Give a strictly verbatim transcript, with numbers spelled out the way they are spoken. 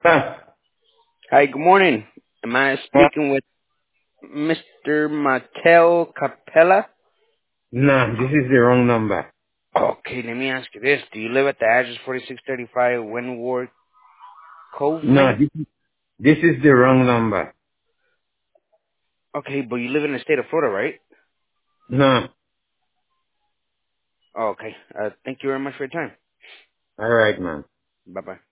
Hi, good morning. Am I Uh, speaking with Mister Mateo Capella? no, this is the wrong number. Okay, let me ask you this. Do you live at the address forty-six thirty-five Windward Cove No, Lane? this, this is the wrong number. Okay, but you live in the state of Florida, right? No. Okay. Uh, thank you very much for your time. All right, man. Bye-bye.